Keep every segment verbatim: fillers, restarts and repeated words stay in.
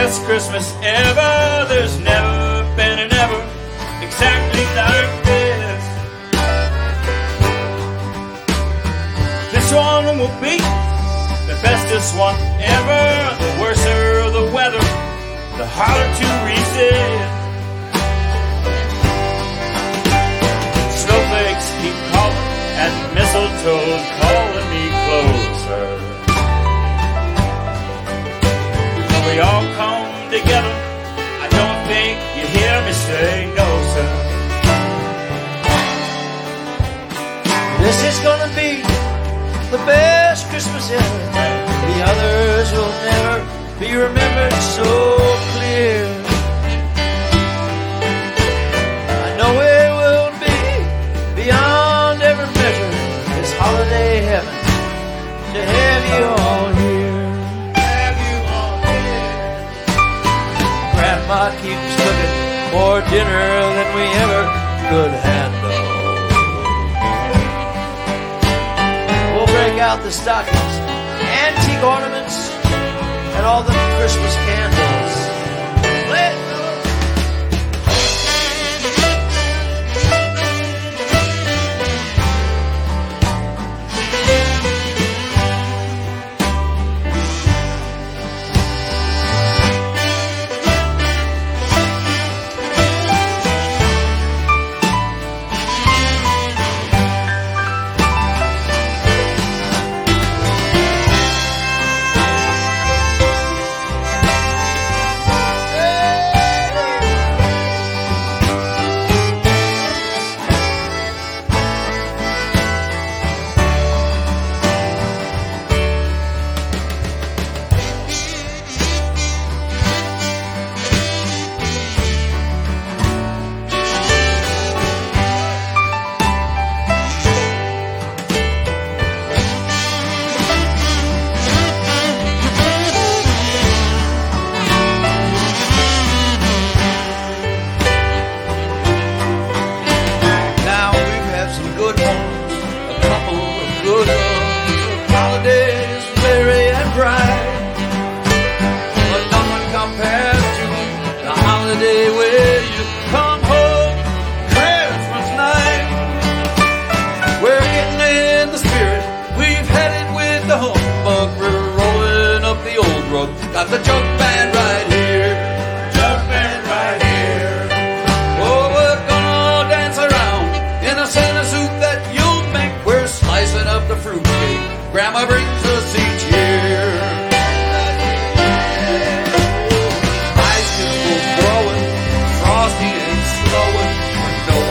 best Christmas ever. There's never been an ever exactly like this. This one will be the bestest one ever. The worser the weather, the harder to resist. Snowflakes keep calling and mistletoe's calling me closer. When we all come together, I don't think you hear me say no, sir. This is gonna be the best Christmas ever. The others will never be remembered so clear. I know it will be beyond every measure. It's holiday heaven to have you all here. Have you all here? Grandma keeps cooking more dinner than we ever could handle. We'll break out the stockings, antique ornaments, and all the Christmas candles. Play it, fellas. Got the junk band right here, junk band right here. Oh, we're gonna dance around in a Santa suit that you'll make. We're slicing up the fruitcake Grandma brings us each year. Icicles blowing, frosty and slowing. No,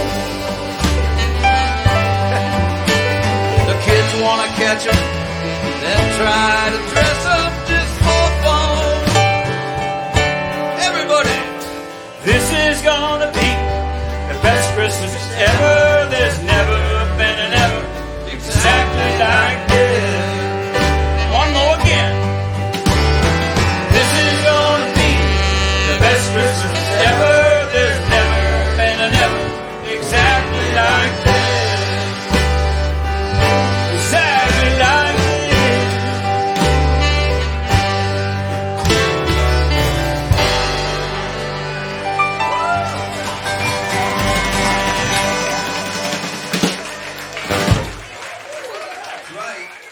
the kids wanna catch 'em, then try to dress up just for fun. Everybody, this is gonna be the best Christmas ever. There's never been an ever exactly like this. One more again. This is gonna be the best Christmas ever. There's never been an ever exactly like this. Exactly like this. right.